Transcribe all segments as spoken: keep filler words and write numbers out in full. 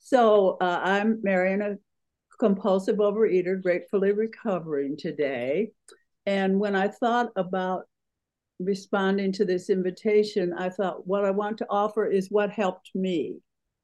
So uh, I'm Marion, a compulsive overeater, gratefully recovering today. And when I thought about responding to this invitation, I thought what I want to offer is what helped me.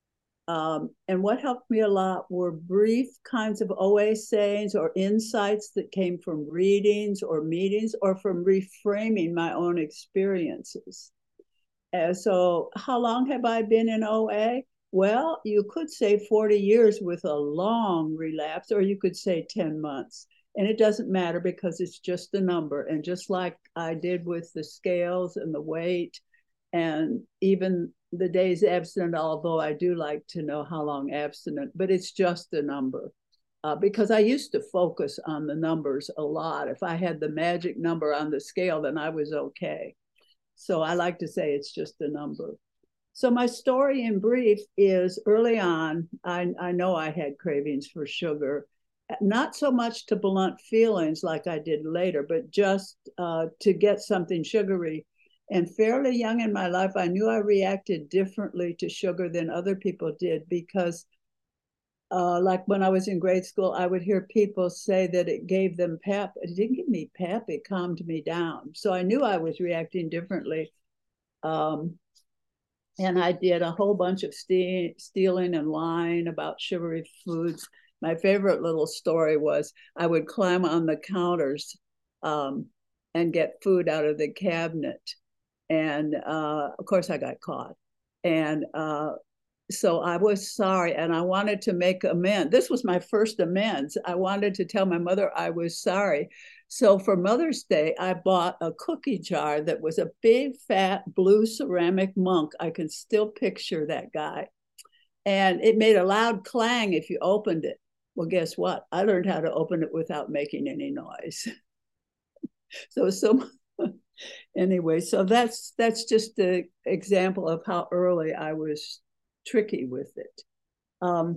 Um, and what helped me a lot were brief kinds of O A sayings or insights that came from readings or meetings or from reframing my own experiences. Uh, so, how long have I been in O A? Well, you could say forty years with a long relapse, or you could say ten months. And it doesn't matter because it's just a number. And just like I did with the scales and the weight, and even the days abstinent, although I do like to know how long abstinent, but it's just a number. Uh, because I used to focus on the numbers a lot. If I had the magic number on the scale, then I was okay. So I like to say it's just a number. So my story in brief is early on, I, I know I had cravings for sugar, not so much to blunt feelings like I did later, but just uh, to get something sugary. And fairly young in my life, I knew I reacted differently to sugar than other people did because uh, like when I was in grade school, I would hear people say that it gave them pep. It didn't give me pep, it calmed me down. So I knew I was reacting differently. Um, and I did a whole bunch of ste- stealing and lying about sugary foods. My favorite little story was I would climb on the counters um, and get food out of the cabinet. And uh, of course, I got caught. And uh, so I was sorry and I wanted to make amends. This was my first amends. I wanted to tell my mother I was sorry. So for Mother's Day, I bought a cookie jar that was a big, fat, blue ceramic monk. I can still picture that guy. And it made a loud clang if you opened it. Well, guess what? I learned how to open it without making any noise. so, so anyway, so that's that's just an example of how early I was tricky with it. Um,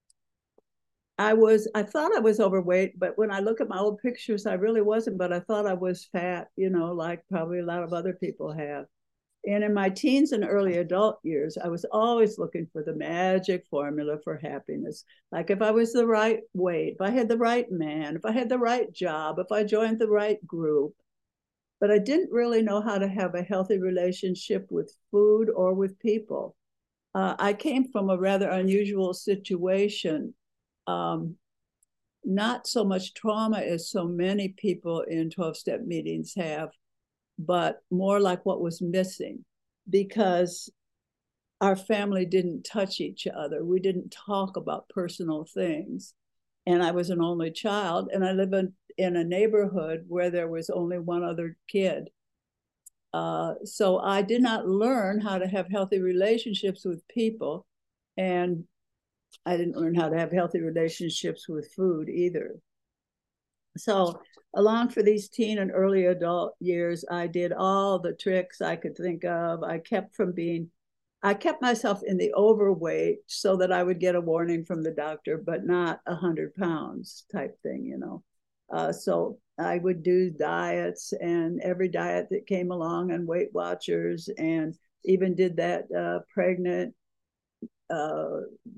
I was, I thought I was overweight, but when I look at my old pictures, I really wasn't, but I thought I was fat, you know, like probably a lot of other people have. And in my teens and early adult years, I was always looking for the magic formula for happiness. Like if I was the right weight, if I had the right man, if I had the right job, if I joined the right group, but I didn't really know how to have a healthy relationship with food or with people. Uh, I came from a rather unusual situation. Um, not so much trauma as so many people in twelve step meetings have, but more like what was missing because our family didn't touch each other. We didn't talk about personal things. And I was an only child, and I live in, in a neighborhood where there was only one other kid. Uh, so I did not learn how to have healthy relationships with people. And I didn't learn how to have healthy relationships with food either. So along for these teen and early adult years, I did all the tricks I could think of. I kept from being, I kept myself in the overweight so that I would get a warning from the doctor, but not a hundred pounds type thing, you know. Uh, so I would do diets and every diet that came along and Weight Watchers and even did that uh, pregnant uh,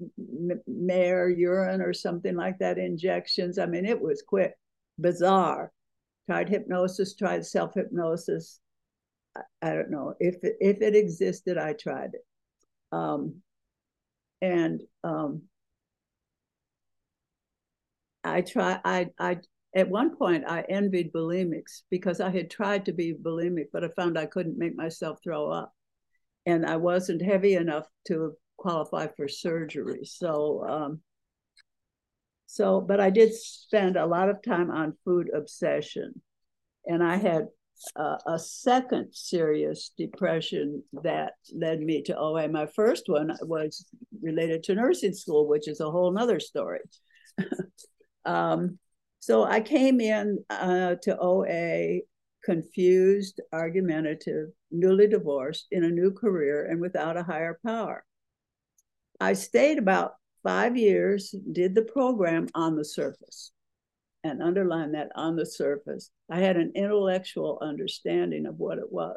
mare urine or something like that, injections. I mean, it was quick, bizarre. Tried hypnosis, tried self hypnosis. I, I don't know if it, if it existed. I tried it, um, and um, I try. I I at one point I envied bulimics because I had tried to be bulimic, but I found I couldn't make myself throw up, and I wasn't heavy enough to qualify for surgery. So, um, so, but I did spend a lot of time on food obsession, and I had uh, a second serious depression that led me to O A. My first one was related to nursing school, which is a whole nother story. um, so I came in uh, to O A confused, argumentative, newly divorced, in a new career, and without a higher power. I stayed about five years, did the program on the surface, and underline that on the surface. I had an intellectual understanding of what it was.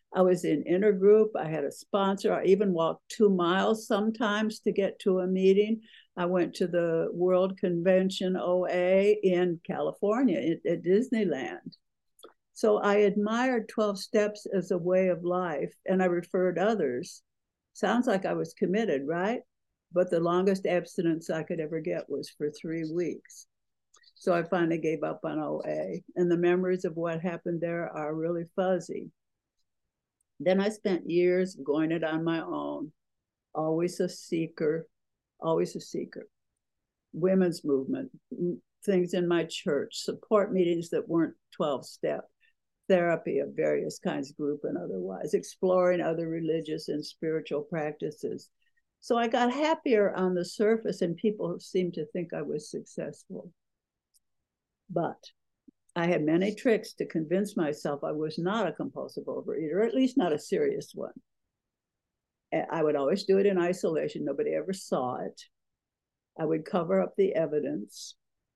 I was in intergroup. I had a sponsor. I even walked two miles sometimes to get to a meeting. I went to the World Convention O A in California at, at Disneyland. So I admired twelve steps as a way of life, and I referred others. Sounds like I was committed, right? But the longest abstinence I could ever get was for three weeks. So I finally gave up on O A, and the memories of what happened there are really fuzzy. Then I spent years going it on my own, always a seeker, always a seeker. Women's movement, things in my church, support meetings that weren't twelve step, therapy of various kinds, group and otherwise, exploring other religious and spiritual practices. So I got happier on the surface, and people seemed to think I was successful. But I had many tricks to convince myself I was not a compulsive overeater, or at least not a serious one. I would always do it in isolation. Nobody ever saw it. I would cover up the evidence.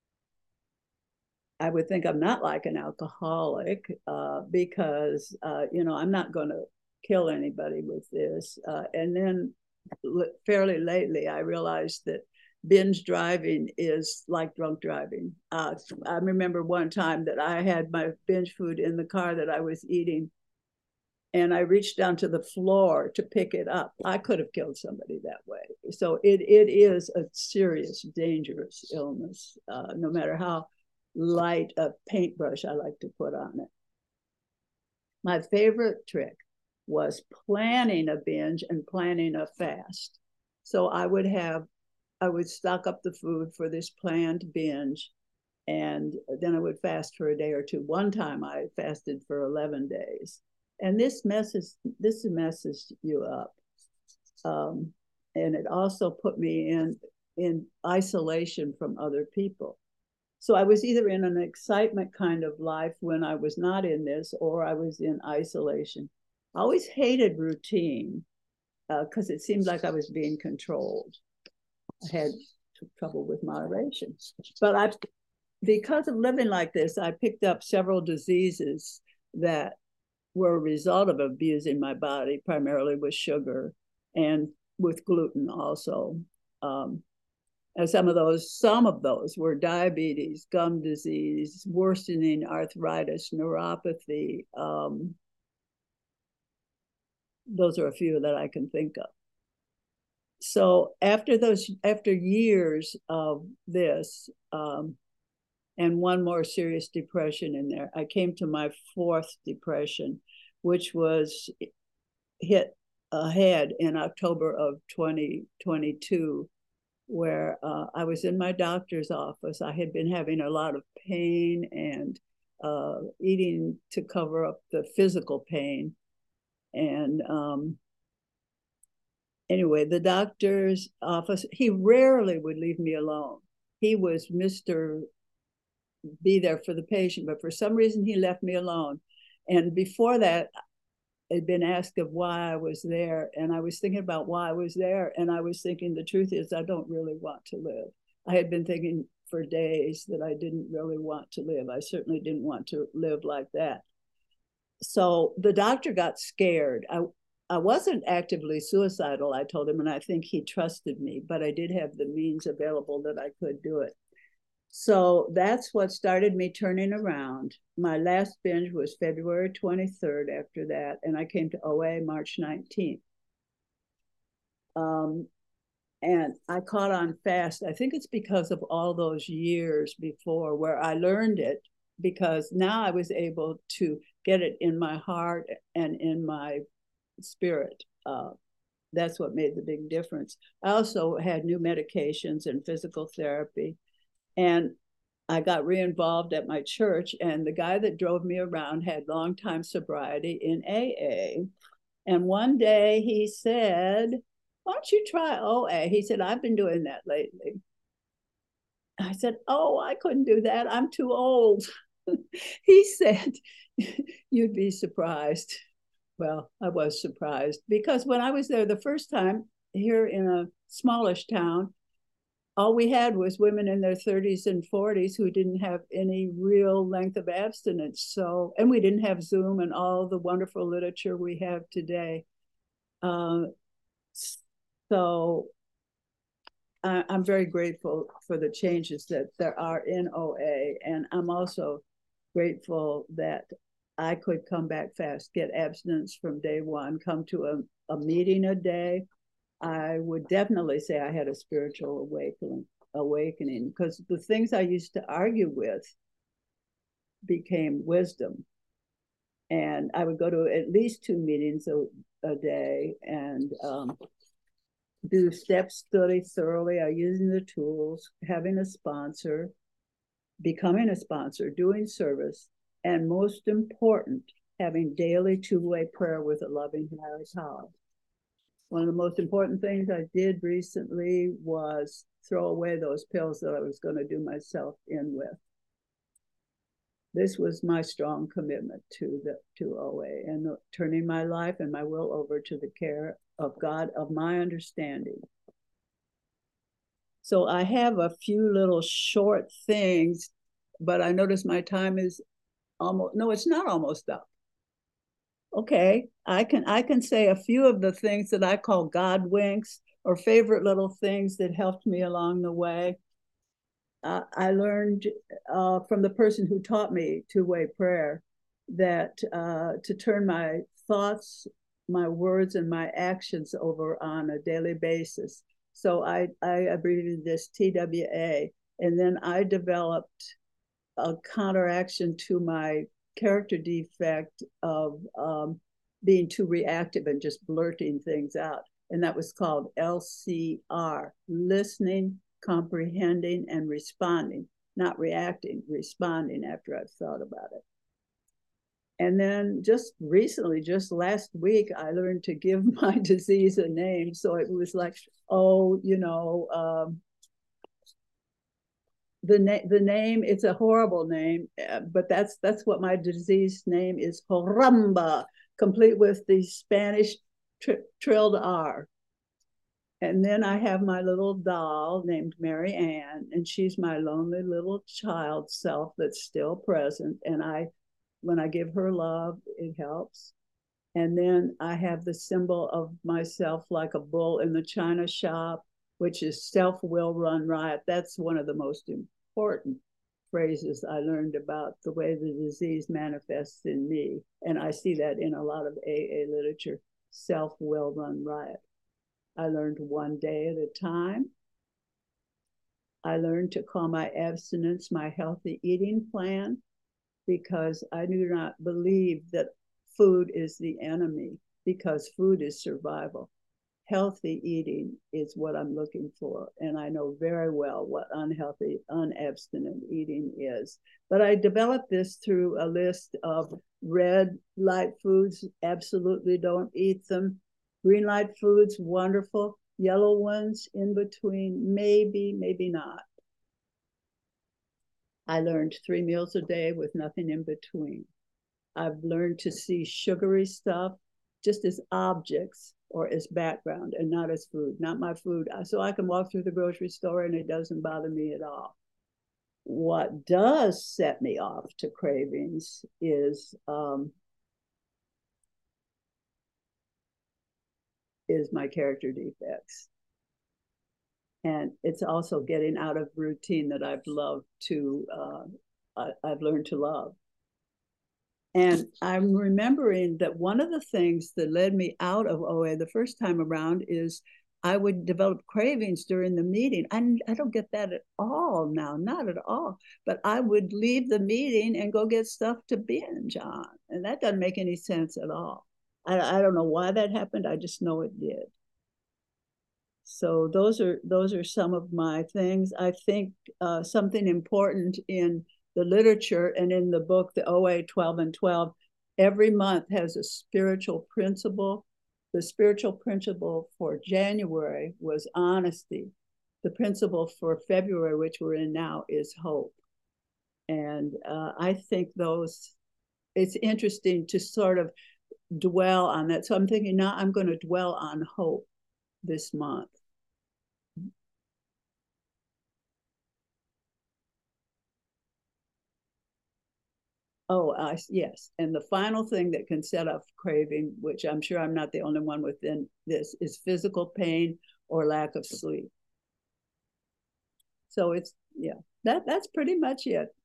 I would think I'm not like an alcoholic uh, because, uh, you know, I'm not going to kill anybody with this. Uh, and then fairly lately, I realized that binge driving is like drunk driving. Uh, I remember one time that I had my binge food in the car that I was eating, and I reached down to the floor to pick it up. I could have killed somebody that way. So it, it is a serious, dangerous illness, uh, no matter how light a paintbrush I like to put on it. My favorite trick was planning a binge and planning a fast. So I would have I would stock up the food for this planned binge, and then I would fast for a day or two. One time I fasted for eleven days. And this messes, this messes you up. Um, and it also put me in, in isolation from other people. So I was either in an excitement kind of life when I was not in this, or I was in isolation. I always hated routine because uh, it seemed like I was being controlled. I had trouble with moderation. But I, because of living like this, I picked up several diseases that were a result of abusing my body, primarily with sugar and with gluten also. Um, and some of those, some of those were diabetes, gum disease, worsening arthritis, neuropathy. Um, those are a few that I can think of. So after those, after years of this, um, and one more serious depression in there, I came to my fourth depression, which was hit ahead in October of twenty twenty-two, where uh, I was in my doctor's office. I had been having a lot of pain and uh, eating to cover up the physical pain. And um, anyway, the doctor's office, he rarely would leave me alone. He was Mister Be there for the patient, but for some reason he left me alone. And before that, I'd been asked of why I was there, and I was thinking about why I was there, and I was thinking the truth is I don't really want to live. I had been thinking for days that I didn't really want to live. I certainly didn't want to live like that. So the doctor got scared. I, I wasn't actively suicidal, I told him, and I think he trusted me, but I did have the means available that I could do it. So that's what started me turning around. My last binge was February twenty-third after that, and I came to O A March nineteenth. Um, and I caught on fast. I think it's because of all those years before where I learned it, because now I was able to get it in my heart and in my spirit. Uh, that's what made the big difference. I also had new medications and physical therapy. And I got re-involved at my church, and the guy that drove me around had long-time sobriety in A A. And one day he said, why don't you try O A? He said, I've been doing that lately. I said, oh, I couldn't do that. I'm too old. He said, you'd be surprised. Well, I was surprised because when I was there the first time here in a smallish town, all we had was women in their thirties and forties who didn't have any real length of abstinence. So, and we didn't have Zoom and all the wonderful literature we have today. Uh, so I, I'm very grateful for the changes that there are in O A. And I'm also grateful that I could come back fast, get abstinence from day one, come to a, a meeting a day. I would definitely say I had a spiritual awakening, awakening, because the things I used to argue with became wisdom. And I would go to at least two meetings a, a day and um, do step study thoroughly, are using the tools, having a sponsor, becoming a sponsor, doing service, and most important, having daily two-way prayer with a loving higher power. One of the most important things I did recently was throw away those pills that I was going to do myself in with. This was my strong commitment to the to O A and turning my life and my will over to the care of God of my understanding. So I have a few little short things, but I notice my time is almost, no, it's not almost up. Okay, I can I can say a few of the things that I call God winks or favorite little things that helped me along the way. Uh, I learned uh, from the person who taught me two-way prayer that uh, to turn my thoughts, my words, and my actions over on a daily basis. So I, I abbreviated this T W A, and then I developed a counteraction to my character defect of um, being too reactive and just blurting things out. And that was called L C R, listening, comprehending, and responding, not reacting, responding after I've thought about it. And then just recently, just last week, I learned to give my disease a name. So it was like, oh, you know, um, the, na- the name, it's a horrible name, but that's that's what my disease name is, Horamba, complete with the Spanish tri- trilled R. And then I have my little doll named Mary Ann, and she's my lonely little child self that's still present. And I, when I give her love, it helps. And then I have the symbol of myself like a bull in the china shop, which is self will run riot. That's one of the most important phrases I learned about the way the disease manifests in me. And I see that in a lot of A A literature, self will run riot. I learned one day at a time. I learned to call my abstinence my healthy eating plan because I do not believe that food is the enemy, because food is survival. Healthy eating is what I'm looking for. And I know very well what unhealthy, unabstinent eating is. But I developed this through a list of red light foods, absolutely don't eat them. Green light foods, wonderful. Yellow ones in between, maybe, maybe not. I learned three meals a day with nothing in between. I've learned to see sugary stuff just as objects or as background and not as food, not my food. So I can walk through the grocery store and it doesn't bother me at all. What does set me off to cravings is um, is my character defects. And it's also getting out of routine that I've loved to, uh, I, I've learned to love. And I'm remembering that one of the things that led me out of O A the first time around is I would develop cravings during the meeting. I, I don't get that at all now, not at all. But I would leave the meeting and go get stuff to binge on. And that doesn't make any sense at all. I, I don't know why that happened. I just know it did. So those are those are some of my things. I think uh, something important in the literature and in the book, the O A twelve and twelve, every month has a spiritual principle. The spiritual principle for January was honesty. The principle for February, which we're in now, is hope. And uh, I think those, it's interesting to sort of dwell on that. So I'm thinking now I'm going to dwell on hope this month. Oh, I, yes. And the final thing that can set off craving, which I'm sure I'm not the only one within this, is physical pain or lack of sleep. So it's, yeah, that that's pretty much it.